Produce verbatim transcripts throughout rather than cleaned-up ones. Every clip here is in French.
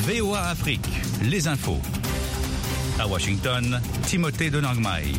V O A Afrique, les infos. À Washington, Timothée de Nangmai.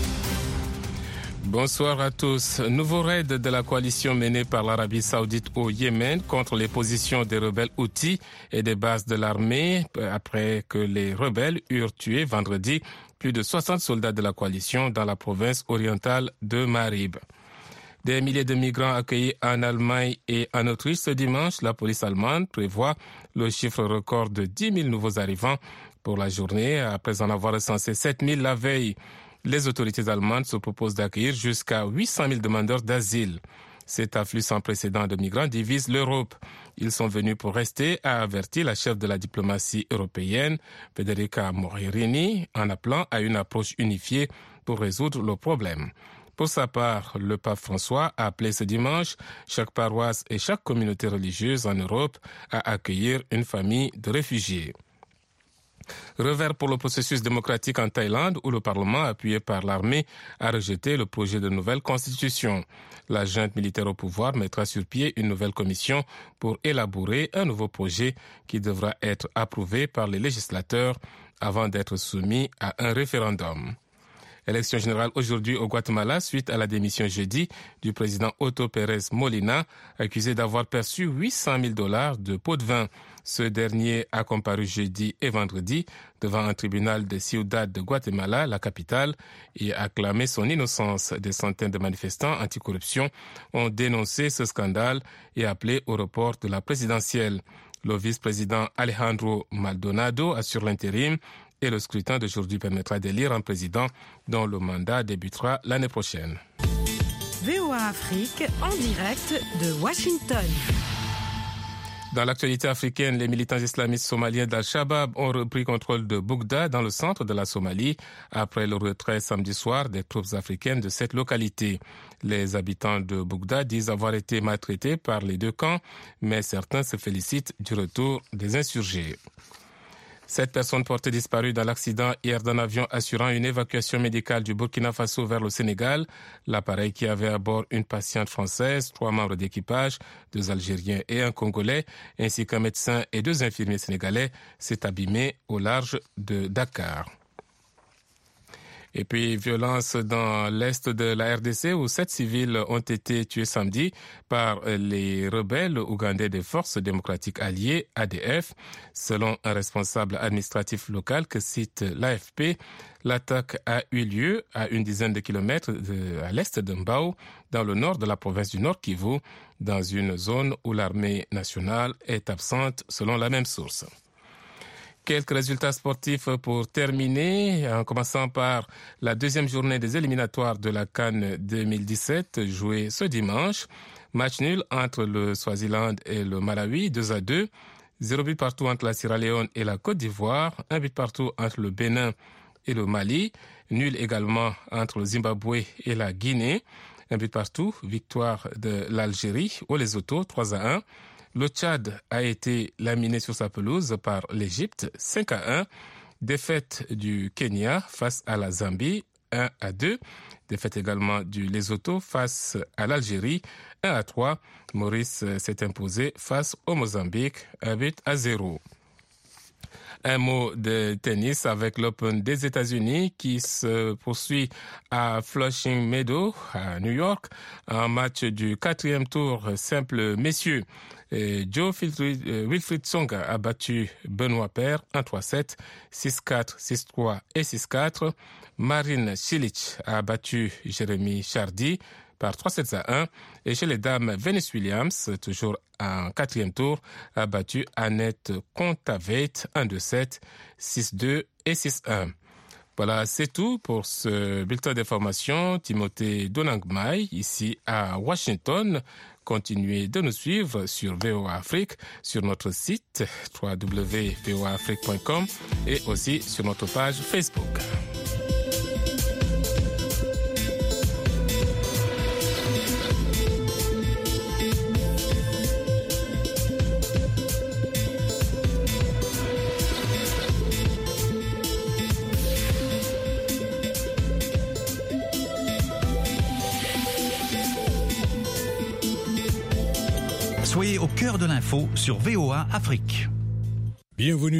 Bonsoir à tous. Nouveau raid de la coalition menée par l'Arabie Saoudite au Yémen contre les positions des rebelles Houthis et des bases de l'armée après que les rebelles eurent tué vendredi plus de soixante soldats de la coalition dans la province orientale de Marib. Des milliers de migrants accueillis en Allemagne et en Autriche ce dimanche, la police allemande prévoit le chiffre record de dix mille nouveaux arrivants pour la journée après en avoir recensé sept mille la veille. Les autorités allemandes se proposent d'accueillir jusqu'à huit cent mille demandeurs d'asile. Cet afflux sans précédent de migrants divise l'Europe. Ils sont venus pour rester, a averti la chef de la diplomatie européenne, Federica Mogherini, en appelant à une approche unifiée pour résoudre le problème. Pour sa part, le pape François a appelé ce dimanche chaque paroisse et chaque communauté religieuse en Europe à accueillir une famille de réfugiés. Revers pour le processus démocratique en Thaïlande où le Parlement, appuyé par l'armée, a rejeté le projet de nouvelle constitution. La junte militaire au pouvoir mettra sur pied une nouvelle commission pour élaborer un nouveau projet qui devra être approuvé par les législateurs avant d'être soumis à un référendum. Élection générale aujourd'hui au Guatemala suite à la démission jeudi du président Otto Pérez Molina, accusé d'avoir perçu huit cent mille dollars de pots de vin. Ce dernier a comparu jeudi et vendredi devant un tribunal de Ciudad de Guatemala, la capitale, et a clamé son innocence. Des centaines de manifestants anticorruption ont dénoncé ce scandale et appelé au report de la présidentielle. Le vice-président Alejandro Maldonado assure l'intérim et le scrutin d'aujourd'hui permettra d'élire un président dont le mandat débutera l'année prochaine. V O A Afrique en direct de Washington. Dans l'actualité africaine, les militants islamistes somaliens d'Al-Shabaab ont repris contrôle de Bougda dans le centre de la Somalie après le retrait samedi soir des troupes africaines de cette localité. Les habitants de Bougda disent avoir été maltraités par les deux camps, mais certains se félicitent du retour des insurgés. Sept personnes portées disparues dans l'accident hier d'un avion assurant une évacuation médicale du Burkina Faso vers le Sénégal. L'appareil qui avait à bord une patiente française, trois membres d'équipage, deux Algériens et un Congolais, ainsi qu'un médecin et deux infirmiers sénégalais, s'est abîmé au large de Dakar. Et puis, violence dans l'est de la R D C où sept civils ont été tués samedi par les rebelles ougandais des Forces démocratiques alliées, A D F. Selon un responsable administratif local que cite l'A F P, l'attaque a eu lieu à une dizaine de kilomètres de, à l'est de Mbao, dans le nord de la province du Nord Kivu, dans une zone où l'armée nationale est absente, selon la même source. Quelques résultats sportifs pour terminer, en commençant par la deuxième journée des éliminatoires de la CAN deux mille dix-sept, jouée ce dimanche. Match nul entre le Swaziland et le Malawi, deux à deux. Zéro but partout entre la Sierra Leone et la Côte d'Ivoire. Un but partout entre le Bénin et le Mali. Nul également entre le Zimbabwe et la Guinée. Un but partout. Victoire de l'Algérie au Lesotho, trois à un. Le Tchad a été laminé sur sa pelouse par l'Égypte, cinq à un. Défaite du Kenya face à la Zambie, un à deux. Défaite également du Lesotho face à l'Algérie, un à trois. Maurice s'est imposé face au Mozambique, un but à zéro. Un mot de tennis avec l'Open des États-Unis qui se poursuit à Flushing Meadow, à New York. Un match du quatrième tour simple messieurs. Et Joe Wilfried Tsonga a battu Benoît Paire un trois sept, six quatre, six trois et six quatre. Marin Cilic a battu Jérémy Chardy par trois sept à un. Et chez les dames, Venus Williams, toujours en quatrième tour, a battu Annette Kontaveit un deux sept, six deux et six un. Voilà, c'est tout pour ce bulletin d'information. Timothée Donangmai, ici à Washington. Continuez de nous suivre sur V O A Afrique, sur notre site w w w point v o a afrique point com et aussi sur notre page Facebook. Soyez au cœur de l'info sur V O A Afrique. Bienvenue.